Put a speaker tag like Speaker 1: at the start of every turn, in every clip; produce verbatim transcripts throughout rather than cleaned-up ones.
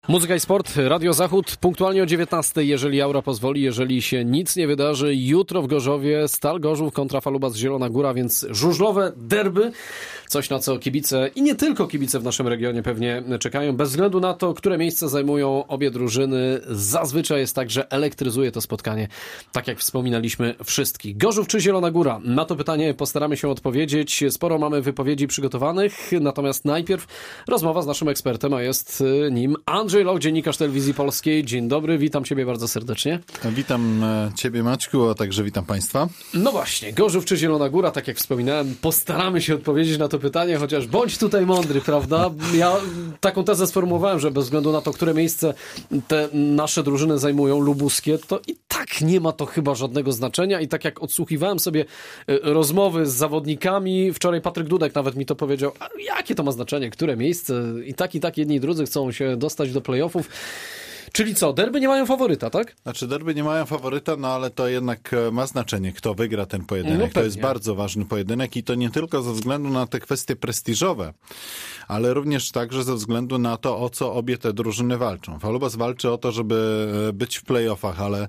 Speaker 1: Muzyka i sport, Radio Zachód, punktualnie o dziewiętnastej, jeżeli aura pozwoli, jeżeli się nic nie wydarzy. Jutro w Gorzowie Stal Gorzów kontra Falubas Zielona Góra, więc żużlowe derby. Coś, na co kibice i nie tylko kibice w naszym regionie pewnie czekają. Bez względu na to, które miejsce zajmują obie drużyny, zazwyczaj jest tak, że elektryzuje to spotkanie, tak jak wspominaliśmy, wszystkich. Gorzów czy Zielona Góra? Na to pytanie postaramy się odpowiedzieć. Sporo mamy wypowiedzi przygotowanych, natomiast najpierw rozmowa z naszym ekspertem, a jest nim Andrzej Loch, dziennikarz Telewizji Polskiej. Dzień dobry, witam Ciebie bardzo serdecznie.
Speaker 2: Witam Ciebie, Maćku, a także witam Państwa.
Speaker 1: No właśnie, Gorzów czy Zielona Góra, tak jak wspominałem, postaramy się odpowiedzieć na to pytanie, chociaż bądź tutaj mądry, prawda? Ja taką tezę sformułowałem, że bez względu na to, które miejsce te nasze drużyny zajmują, lubuskie, to i tak nie ma to chyba żadnego znaczenia i tak jak odsłuchiwałem sobie rozmowy z zawodnikami, wczoraj Patryk Dudek nawet mi to powiedział, a jakie to ma znaczenie, które miejsce, i tak i tak jedni i drudzy chcą się dostać do playoffów. Czyli co, derby nie mają faworyta, tak?
Speaker 2: Znaczy derby nie mają faworyta, no ale to jednak ma znaczenie, kto wygra ten pojedynek. No to jest bardzo ważny pojedynek i to nie tylko ze względu na te kwestie prestiżowe, ale również także ze względu na to, o co obie te drużyny walczą. Falubas walczy o to, żeby być w play-offach, ale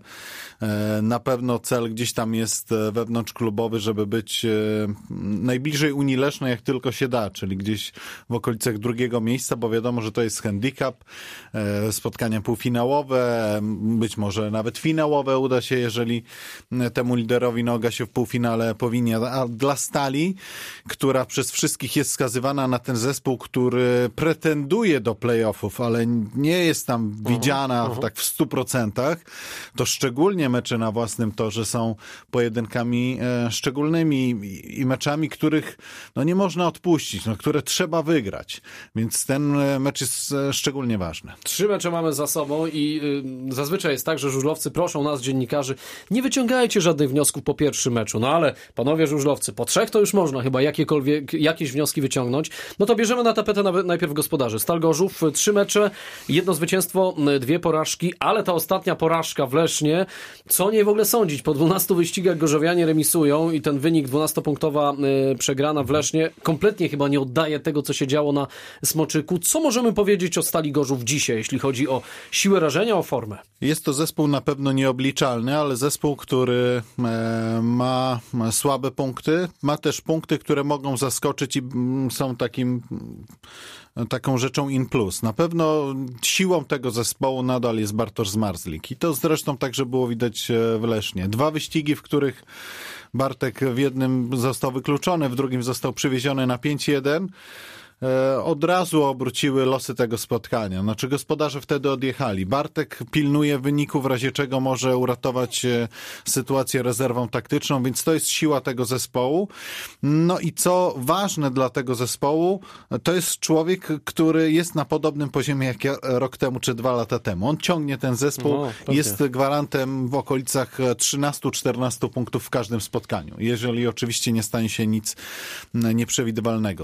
Speaker 2: na pewno cel gdzieś tam jest wewnątrzklubowy, żeby być najbliżej Unii Lesznej, jak tylko się da, czyli gdzieś w okolicach drugiego miejsca, bo wiadomo, że to jest handicap, spotkania półfinałowe, finałowe, być może nawet finałowe uda się, jeżeli temu liderowi noga się w półfinale powinie. A dla Stali, która przez wszystkich jest wskazywana na ten zespół, który pretenduje do play-offów, ale nie jest tam uh-huh, widziana uh-huh. tak w stu procentach, to szczególnie mecze na własnym torze są pojedynkami e, szczególnymi i, i meczami, których no, nie można odpuścić, no, które trzeba wygrać. Więc ten mecz jest e, szczególnie ważny.
Speaker 1: Trzy mecze mamy za sobą i y, zazwyczaj jest tak, że żużlowcy proszą nas, dziennikarzy, nie wyciągajcie żadnych wniosków po pierwszym meczu. No ale, panowie żużlowcy, po trzech to już można chyba jakiekolwiek, jakieś wnioski wyciągnąć. No to bierzemy na tapetę nawet najpierw gospodarzy. Stal Gorzów, trzy mecze, jedno zwycięstwo, dwie porażki, ale ta ostatnia porażka w Lesznie, co o niej w ogóle sądzić? Po dwunastu wyścigach gorzowianie remisują i ten wynik dwunastopunktowa y, przegrana w Lesznie kompletnie chyba nie oddaje tego, co się działo na Smoczyku. Co możemy powiedzieć o Stali Gorzów dzisiaj, jeśli chodzi o siłę rażenia, o formę?
Speaker 2: Jest to zespół na pewno nieobliczalny, ale zespół, który e, ma, ma słabe punkty, ma też punkty, które mogą zaskoczyć i m, są takim taką rzeczą in plus. Na pewno siłą tego zespołu nadal jest Bartosz Zmarzlik i to zresztą także było widać w Lesznie. Dwa wyścigi, w których Bartek w jednym został wykluczony, w drugim został przywieziony na pięć jeden. Od razu obróciły losy tego spotkania. Znaczy gospodarze wtedy odjechali. Bartek pilnuje wyniku, w razie czego może uratować sytuację rezerwą taktyczną, więc to jest siła tego zespołu. No i co ważne dla tego zespołu, to jest człowiek, który jest na podobnym poziomie jak ja rok temu czy dwa lata temu. On ciągnie ten zespół, no, jest gwarantem w okolicach trzynastu czternastu punktów w każdym spotkaniu, jeżeli oczywiście nie stanie się nic nieprzewidywalnego.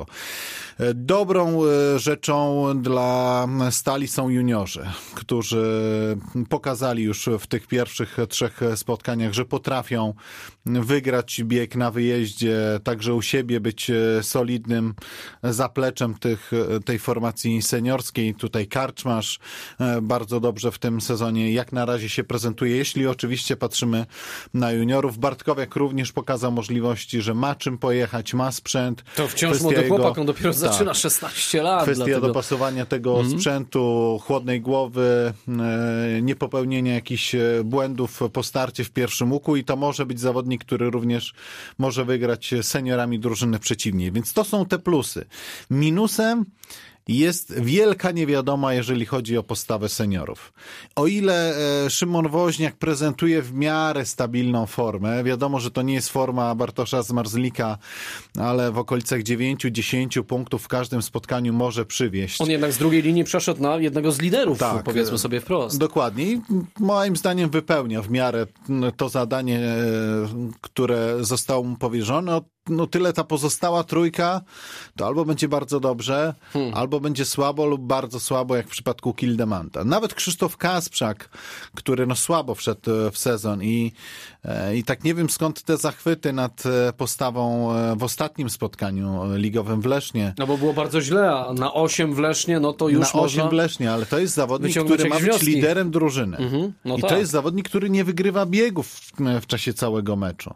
Speaker 2: Dobrą rzeczą dla Stali są juniorzy, którzy pokazali już w tych pierwszych trzech spotkaniach, że potrafią wygrać bieg na wyjeździe, także u siebie być solidnym zapleczem tych, tej formacji seniorskiej. Tutaj Karczmasz bardzo dobrze w tym sezonie jak na razie się prezentuje, jeśli oczywiście patrzymy na juniorów. Bartkowiak również pokazał możliwości, że ma czym pojechać, ma sprzęt.
Speaker 1: To wciąż młody jego... chłopak, on dopiero tak. zaczyna szesnaście lat.
Speaker 2: Kwestia
Speaker 1: dlatego...
Speaker 2: dopasowania tego mm. sprzętu, chłodnej głowy, niepopełnienia jakichś błędów po starcie w pierwszym łuku i to może być zawodnik, który również może wygrać seniorami drużyny przeciwnej. Więc to są te plusy. Minusem jest wielka niewiadoma, jeżeli chodzi o postawę seniorów. O ile e, Szymon Woźniak prezentuje w miarę stabilną formę, wiadomo, że to nie jest forma Bartosza Zmarzlika, ale w okolicach dziewięć dziesięć punktów w każdym spotkaniu może przywieźć.
Speaker 1: On jednak z drugiej linii przeszedł na jednego z liderów, tak, powiedzmy sobie wprost.
Speaker 2: Dokładnie. I moim zdaniem wypełnia w miarę to zadanie, które zostało mu powierzone. no tyle ta pozostała trójka, to albo będzie bardzo dobrze, hmm. albo będzie słabo lub bardzo słabo, jak w przypadku Kildemanta. Nawet Krzysztof Kasprzak, który no słabo wszedł w sezon i, i tak nie wiem skąd te zachwyty nad postawą w ostatnim spotkaniu ligowym w Lesznie.
Speaker 1: No bo było bardzo źle, a na osiem w Lesznie, no to już
Speaker 2: na
Speaker 1: można...
Speaker 2: osiem w Lesznie, ale to jest zawodnik, który ma być wnioski. liderem drużyny. Mhm, no I tak. to jest zawodnik, który nie wygrywa biegów w, w czasie całego meczu.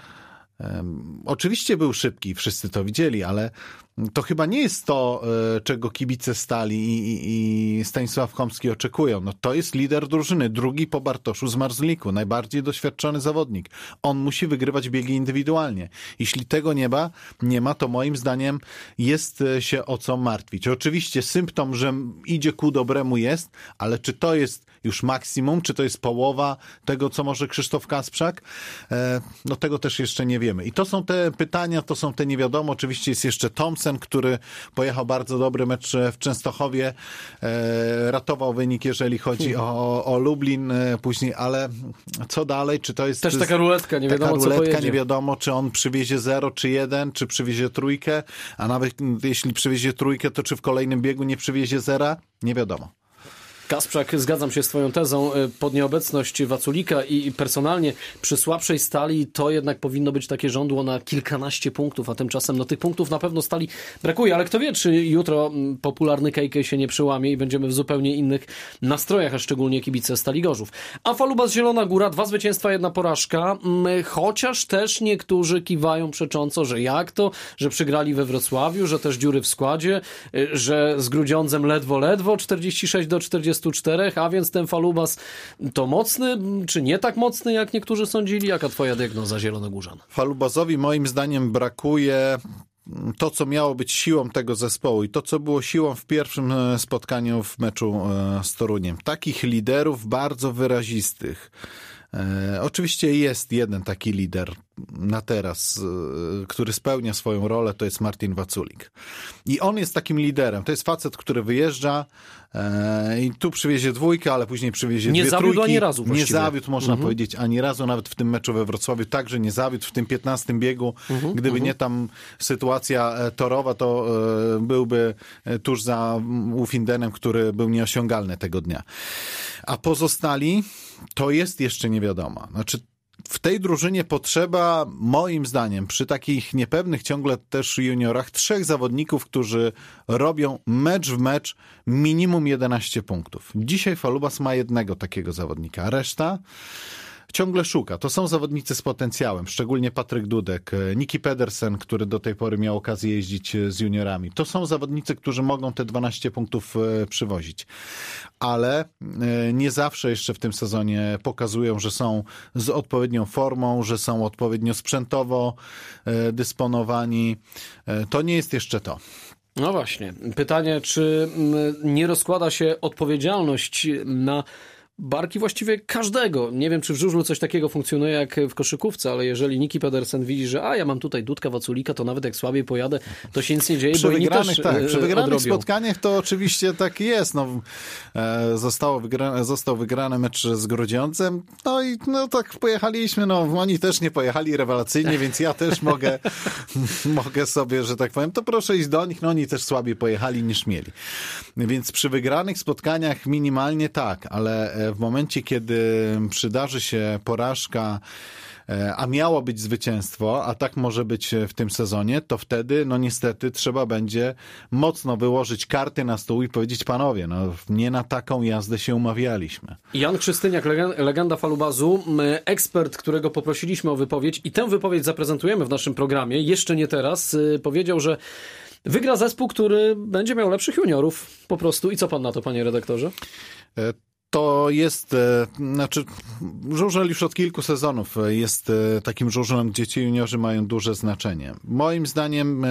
Speaker 2: Um, oczywiście był szybki, wszyscy to widzieli, ale to chyba nie jest to, czego kibice Stali i, i, i Stanisław Chomski oczekują. No, to jest lider drużyny, drugi po Bartoszu z Marzliku, najbardziej doświadczony zawodnik. On musi wygrywać biegi indywidualnie. Jeśli tego nie ma, nie ma, to moim zdaniem jest się o co martwić. Oczywiście symptom, że idzie ku dobremu jest, ale czy to jest już maksimum, czy to jest połowa tego, co może Krzysztof Kasprzak? E, no tego też jeszcze nie wiemy. I to są te pytania, to są te nie wiadomo. Oczywiście jest jeszcze Thompson, który pojechał bardzo dobry mecz w Częstochowie, e, ratował wynik, jeżeli chodzi o, o Lublin e, później, ale co dalej? Czy to jest...
Speaker 1: Też taka ruletka, nie wiadomo
Speaker 2: taka ruletka,
Speaker 1: co pojedzie.
Speaker 2: Nie wiadomo, czy on przywiezie zero, czy jeden, czy przywiezie trójkę, a nawet jeśli przywiezie trójkę, to czy w kolejnym biegu nie przywiezie zera? Nie wiadomo.
Speaker 1: Kasprzak, zgadzam się z twoją tezą, pod nieobecność Waculika i personalnie przy słabszej Stali to jednak powinno być takie żądło na kilkanaście punktów, a tymczasem no tych punktów na pewno Stali brakuje, ale kto wie, czy jutro popularny K K się nie przełamie i będziemy w zupełnie innych nastrojach, a szczególnie kibice Stali Gorzów. A Falubas Zielona Góra, dwa zwycięstwa, jedna porażka, chociaż też niektórzy kiwają przecząco, że jak to, że przegrali we Wrocławiu, że też dziury w składzie, że z Grudziądzem ledwo, ledwo, czterdzieści sześć do czterdziestu czterech, a więc ten Falubas to mocny, czy nie tak mocny, jak niektórzy sądzili? Jaka twoja diagnoza, Zielonogórzan?
Speaker 2: Falubasowi moim zdaniem brakuje to, co miało być siłą tego zespołu i to, co było siłą w pierwszym spotkaniu w meczu z Toruniem. Takich liderów bardzo wyrazistych. E, oczywiście jest jeden taki lider na teraz, e, który spełnia swoją rolę, to jest Martin Waculik. I on jest takim liderem. To jest facet, który wyjeżdża e, i tu przywiezie dwójkę, ale później przywiezie
Speaker 1: nie
Speaker 2: dwie trójki.
Speaker 1: Nie zawiódł ani razu właściwie.
Speaker 2: Nie zawiódł, można mhm. powiedzieć, ani razu, nawet w tym meczu we Wrocławiu także nie zawiódł, w tym piętnastym biegu. Mhm. Gdyby mhm. nie tam sytuacja torowa, to e, byłby tuż za Ufindenem, który był nieosiągalny tego dnia. A pozostali to jest jeszcze nie wiadomo. Znaczy, w tej drużynie potrzeba, moim zdaniem, przy takich niepewnych ciągle też juniorach, trzech zawodników, którzy robią mecz w mecz minimum jedenaście punktów. Dzisiaj Falubas ma jednego takiego zawodnika. Reszta ciągle szuka. To są zawodnicy z potencjałem, szczególnie Patryk Dudek, Niki Pedersen, który do tej pory miał okazję jeździć z juniorami. To są zawodnicy, którzy mogą te dwanaście punktów przywozić. Ale nie zawsze jeszcze w tym sezonie pokazują, że są z odpowiednią formą, że są odpowiednio sprzętowo dysponowani. To nie jest jeszcze to.
Speaker 1: No właśnie. Pytanie, czy nie rozkłada się odpowiedzialność na barki właściwie każdego. Nie wiem, czy w żużlu coś takiego funkcjonuje jak w koszykówce, ale jeżeli Niki Pedersen widzi, że a ja mam tutaj Dudka, Waculika, to nawet jak słabiej pojadę, to się nic nie dzieje,
Speaker 2: przy
Speaker 1: bo inni
Speaker 2: wygranych,
Speaker 1: też
Speaker 2: tak, przy wygranych
Speaker 1: odrobią.
Speaker 2: spotkaniach to oczywiście tak jest. No, e, zostało wygrane, został wygrany mecz z Grudziądzem, no i no tak pojechaliśmy, no oni też nie pojechali rewelacyjnie, więc ja też mogę mogę sobie, że tak powiem, to proszę iść do nich, no oni też słabiej pojechali niż mieli. Więc przy wygranych spotkaniach minimalnie tak, ale w momencie, kiedy przydarzy się porażka, a miało być zwycięstwo, a tak może być w tym sezonie, to wtedy, no niestety, trzeba będzie mocno wyłożyć karty na stół i powiedzieć, panowie, no nie na taką jazdę się umawialiśmy.
Speaker 1: Jan Krzystyniak, legenda Falubazu, ekspert, którego poprosiliśmy o wypowiedź i tę wypowiedź zaprezentujemy w naszym programie, jeszcze nie teraz, powiedział, że wygra zespół, który będzie miał lepszych juniorów po prostu. I co pan na to, panie redaktorze?
Speaker 2: To jest, znaczy, żużel już od kilku sezonów jest takim żużlem, gdzie ci juniorzy mają duże znaczenie. Moim zdaniem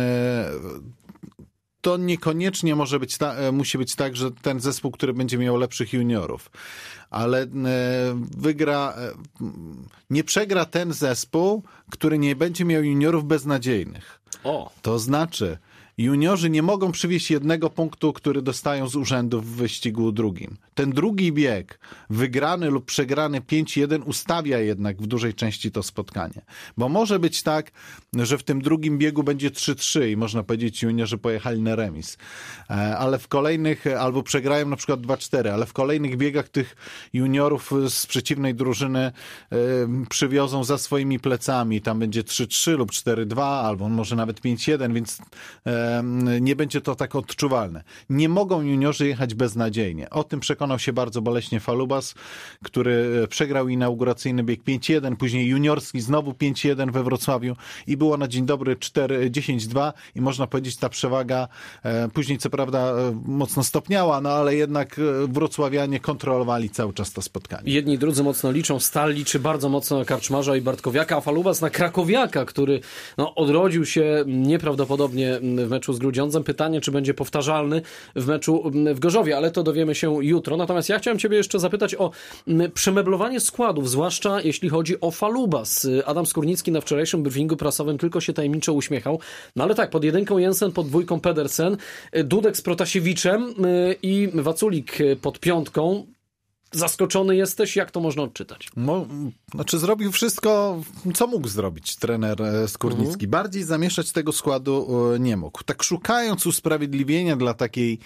Speaker 2: to niekoniecznie może być ta, musi być tak, że ten zespół, który będzie miał lepszych juniorów, ale wygra, nie przegra ten zespół, który nie będzie miał juniorów beznadziejnych.
Speaker 1: O.
Speaker 2: To znaczy, juniorzy nie mogą przywieźć jednego punktu, który dostają z urzędu w wyścigu drugim. Ten drugi bieg, wygrany lub przegrany pięć jeden, ustawia jednak w dużej części to spotkanie. Bo może być tak, że w tym drugim biegu będzie trzy trzy i można powiedzieć, juniorzy pojechali na remis. Ale w kolejnych, albo przegrają na przykład dwa cztery, ale w kolejnych biegach tych juniorów z przeciwnej drużyny przywiozą za swoimi plecami. Tam będzie trzy trzy lub cztery dwa, albo może nawet pięć jeden, więc nie będzie to tak odczuwalne. Nie mogą juniorzy jechać beznadziejnie. O tym przekonał się bardzo boleśnie Falubas, który przegrał inauguracyjny bieg pięć jeden, później juniorski znowu pięć jeden we Wrocławiu i było na dzień dobry dziesięć dwa i można powiedzieć, ta przewaga później co prawda mocno stopniała, no ale jednak wrocławianie kontrolowali cały czas to spotkanie.
Speaker 1: Jedni i drudzy mocno liczą, Stal liczy bardzo mocno na Karczmarza i Bartkowiaka, a Falubas na Krakowiaka, który no, odrodził się nieprawdopodobnie w meczu z Grudziądzem. Pytanie, czy będzie powtarzalny w meczu w Gorzowie, ale to dowiemy się jutro. Natomiast ja chciałem ciebie jeszcze zapytać o przemeblowanie składów, zwłaszcza jeśli chodzi o Falubas. Adam Skórnicki na wczorajszym briefingu prasowym tylko się tajemniczo uśmiechał. No ale tak, pod jedynką Jensen, pod dwójką Pedersen, Dudek z Protasiewiczem i Waculik pod piątką. Zaskoczony jesteś? Jak to można odczytać?
Speaker 2: No, znaczy zrobił wszystko, co mógł zrobić trener Skórnicki. Mhm. Bardziej zamieszać tego składu nie mógł. Tak szukając usprawiedliwienia dla takiej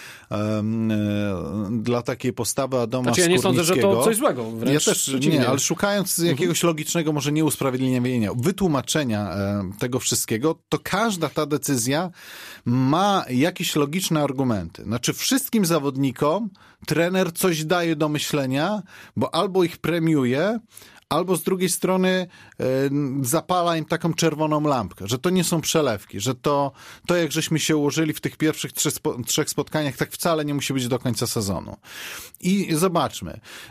Speaker 2: dla takiej postawy Adama
Speaker 1: znaczy, ja nie sądzę, że to coś złego. Wręcz
Speaker 2: ja też nie, ale szukając jakiegoś mhm. logicznego, może nie usprawiedliwienia, wytłumaczenia tego wszystkiego, to każda ta decyzja ma jakieś logiczne argumenty. Znaczy wszystkim zawodnikom trener coś daje do myślenia, bo albo ich premiuje, albo z drugiej strony y, zapala im taką czerwoną lampkę, że to nie są przelewki, że to, to jak żeśmy się ułożyli w tych pierwszych trzech, spo, trzech spotkaniach, tak wcale nie musi być do końca sezonu. I zobaczmy.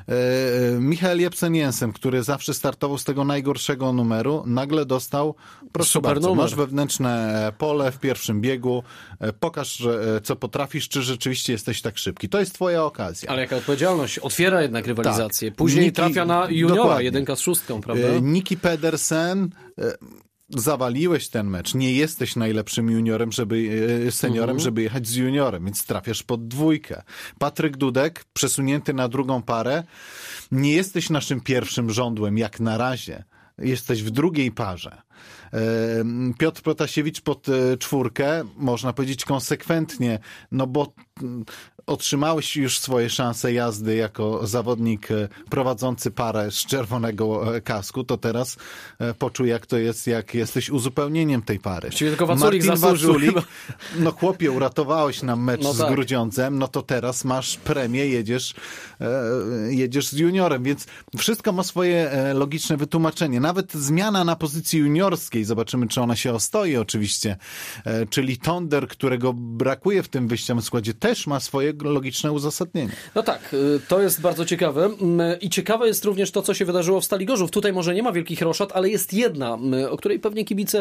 Speaker 2: Y, Michael Jepsen-Jensen, który zawsze startował z tego najgorszego numeru, nagle dostał, proszę
Speaker 1: super
Speaker 2: bardzo,
Speaker 1: numer.
Speaker 2: Masz wewnętrzne pole w pierwszym biegu, pokaż, że, co potrafisz, czy rzeczywiście jesteś tak szybki. To jest twoja okazja.
Speaker 1: Ale jaka odpowiedzialność? Otwiera jednak rywalizację. Tak. Później Niki, trafia na juniora, dokładnie. Jedynka z szóstką, prawda?
Speaker 2: Niki Pedersen, zawaliłeś ten mecz. Nie jesteś najlepszym juniorem, żeby, seniorem, uh-huh. żeby jechać z juniorem, więc trafiasz pod dwójkę. Patryk Dudek, przesunięty na drugą parę. Nie jesteś naszym pierwszym żądłem, jak na razie. Jesteś w drugiej parze. Piotr Protasiewicz pod czwórkę, można powiedzieć konsekwentnie, no bo otrzymałeś już swoje szanse jazdy jako zawodnik prowadzący parę z czerwonego kasku, to teraz poczuj, jak to jest, jak jesteś uzupełnieniem tej pary.
Speaker 1: Właściwie tylko Waculik zasłużył. Waculik,
Speaker 2: no chłopie, uratowałeś nam mecz
Speaker 1: no
Speaker 2: z
Speaker 1: tak.
Speaker 2: Grudziądzem, no to teraz masz premię, jedziesz, jedziesz z juniorem, więc wszystko ma swoje logiczne wytłumaczenie. Nawet zmiana na pozycji juniorskiej, zobaczymy, czy ona się ostoi oczywiście, czyli Tonder, którego brakuje w tym wyjściowym składzie, też ma swoje logiczne uzasadnienie.
Speaker 1: No tak, to jest bardzo ciekawe i ciekawe jest również to, co się wydarzyło w Stali Gorzów. Tutaj może nie ma wielkich roszad, ale jest jedna, o której pewnie kibice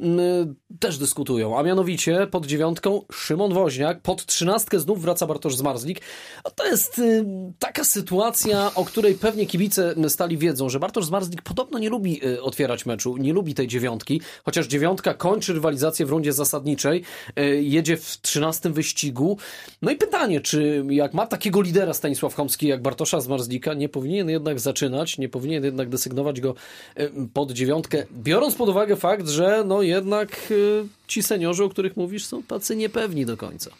Speaker 1: też dyskutują, a mianowicie pod dziewiątką Szymon Woźniak, pod trzynastkę znów wraca Bartosz Zmarzlik. To jest taka sytuacja, o której pewnie kibice Stali wiedzą, że Bartosz Zmarzlik podobno nie lubi otwierać meczu, nie lubi tej dziewiątki, chociaż dziewiątka kończy rywalizację w rundzie zasadniczej, jedzie w trzynastym wyścigu. No i pytanie, czy jak ma takiego lidera Stanisław Chomski jak Bartosza Zmarzlika, nie powinien jednak zaczynać, nie powinien jednak desygnować go pod dziewiątkę, biorąc pod uwagę fakt, że no jednak ci seniorzy, o których mówisz, są tacy niepewni do końca.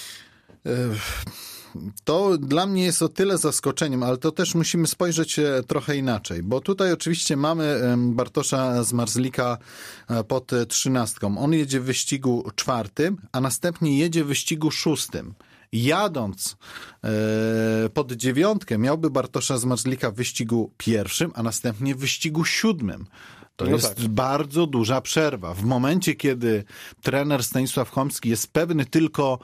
Speaker 2: To dla mnie jest o tyle zaskoczeniem, ale to też musimy spojrzeć trochę inaczej, bo tutaj oczywiście mamy Bartosza Zmarzlika pod trzynastką. On jedzie w wyścigu czwartym, a następnie jedzie w wyścigu szóstym. Jadąc e, pod dziewiątkę miałby Bartosza Zmarzlika w wyścigu pierwszym, a następnie w wyścigu siódmym. To no jest tak. bardzo duża przerwa. W momencie, kiedy trener Stanisław Chomski jest pewny tylko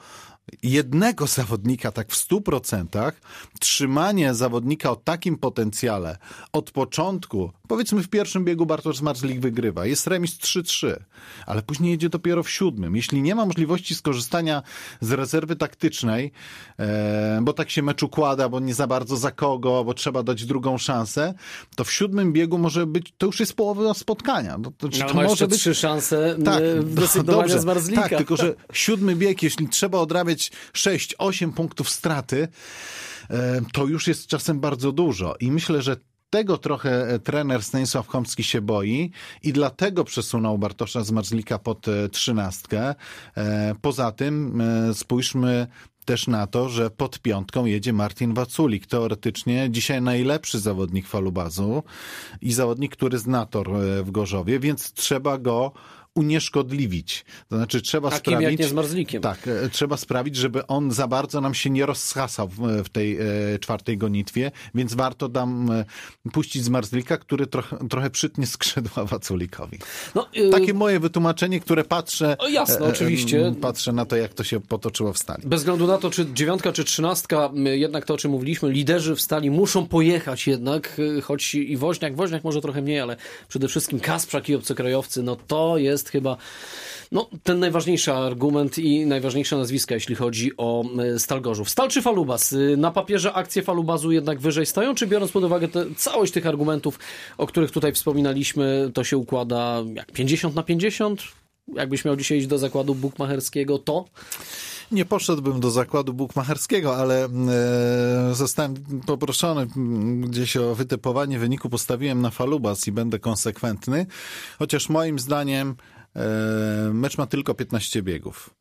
Speaker 2: jednego zawodnika tak w stu procentach, trzymanie zawodnika o takim potencjale od początku, powiedzmy w pierwszym biegu Bartosz Zmarzlik wygrywa, jest remis trzy trzy, ale później jedzie dopiero w siódmym. Jeśli nie ma możliwości skorzystania z rezerwy taktycznej, e, bo tak się mecz układa, bo nie za bardzo za kogo, bo trzeba dać drugą szansę, to w siódmym biegu może być, to już jest połowa spotkania. To, to,
Speaker 1: no,
Speaker 2: to
Speaker 1: ma
Speaker 2: może
Speaker 1: być
Speaker 2: trzy
Speaker 1: szanse
Speaker 2: tak,
Speaker 1: wysygnowania z Marzlika.
Speaker 2: Tak, tylko że siódmy bieg, jeśli trzeba odrabiać sześć osiem punktów straty, to już jest czasem bardzo dużo. I myślę, że tego trochę trener Stanisław Chomski się boi i dlatego przesunął Bartosza Zmarzlika pod trzynastkę. Poza tym spójrzmy też na to, że pod piątką jedzie Martin Waculik. Teoretycznie dzisiaj najlepszy zawodnik Falubazu i zawodnik, który zna tor w Gorzowie, więc trzeba go unieszkodliwić. To znaczy trzeba
Speaker 1: A
Speaker 2: sprawić...
Speaker 1: kim jak nie z Marzlikiem.
Speaker 2: Tak, trzeba sprawić, żeby on za bardzo nam się nie rozhasał w, w tej e, czwartej gonitwie, więc warto tam e, puścić z Marzlika, który trochę, trochę przytnie skrzydła Waculikowi. No, yy... Takie moje wytłumaczenie, które patrzę...
Speaker 1: O, jasne, e, oczywiście.
Speaker 2: E, patrzę na to, jak to się potoczyło w stali.
Speaker 1: Bez względu na to, czy dziewiątka, czy trzynastka, jednak to, o czym mówiliśmy, liderzy w stali muszą pojechać jednak, choć i Woźniak, Woźniak może trochę mniej, ale przede wszystkim Kasprzak i obcokrajowcy, no to jest chyba no, ten najważniejszy argument i najważniejsze nazwiska, jeśli chodzi o Stal Gorzów. Stal czy Falubaz? Na papierze akcje Falubazu jednak wyżej stoją, czy biorąc pod uwagę te, całość tych argumentów, o których tutaj wspominaliśmy, to się układa jak pięćdziesiąt na pięćdziesiąt? Jakbyś miał dzisiaj iść do zakładu bukmacherskiego, to?
Speaker 2: Nie poszedłbym do zakładu bukmacherskiego, ale e, zostałem poproszony gdzieś o wytypowanie wyniku. Postawiłem na Falubaz i będę konsekwentny, chociaż moim zdaniem e, mecz ma tylko piętnaście biegów.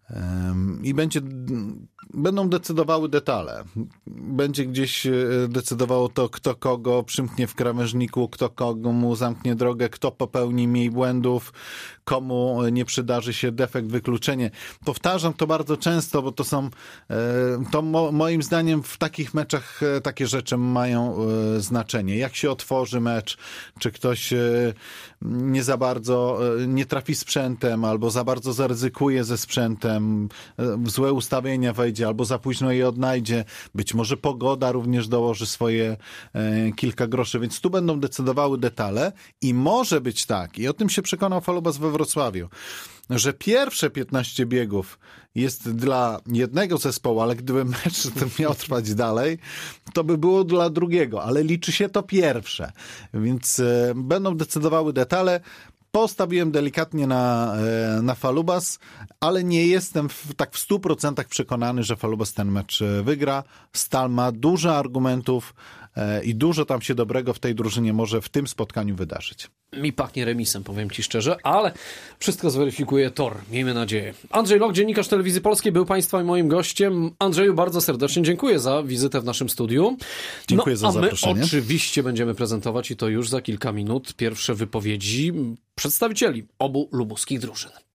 Speaker 2: I będzie, będą decydowały detale. Będzie gdzieś decydowało to, kto kogo przymknie w krawężniku, kto komu zamknie drogę, kto popełni mniej błędów, komu nie przydarzy się defekt, wykluczenie. Powtarzam to bardzo często, bo to są, to mo, moim zdaniem w takich meczach takie rzeczy mają znaczenie. Jak się otworzy mecz, czy ktoś nie za bardzo, nie trafi sprzętem, albo za bardzo zaryzykuje ze sprzętem, w złe ustawienia wejdzie, albo za późno je odnajdzie. Być może pogoda również dołoży swoje e, kilka groszy, więc tu będą decydowały detale i może być tak, i o tym się przekonał Falubaz we Wrocławiu, że pierwsze piętnaście biegów jest dla jednego zespołu, ale gdyby mecz ten miał trwać dalej, to by było dla drugiego, ale liczy się to pierwsze, więc e, będą decydowały detale. Postawiłem delikatnie na, na Falubaz, ale nie jestem w, tak w stu procentach przekonany, że Falubaz ten mecz wygra. Stal ma dużo argumentów i dużo tam się dobrego w tej drużynie może w tym spotkaniu wydarzyć.
Speaker 1: Mi pachnie remisem, powiem ci szczerze, ale wszystko zweryfikuje tor, miejmy nadzieję. Andrzej Loch, dziennikarz Telewizji Polskiej, był Państwa i moim gościem. Andrzeju, bardzo serdecznie dziękuję za wizytę w naszym studiu.
Speaker 2: Dziękuję
Speaker 1: no,
Speaker 2: za zaproszenie.
Speaker 1: A my oczywiście będziemy prezentować i to już za kilka minut pierwsze wypowiedzi przedstawicieli obu lubuskich drużyn.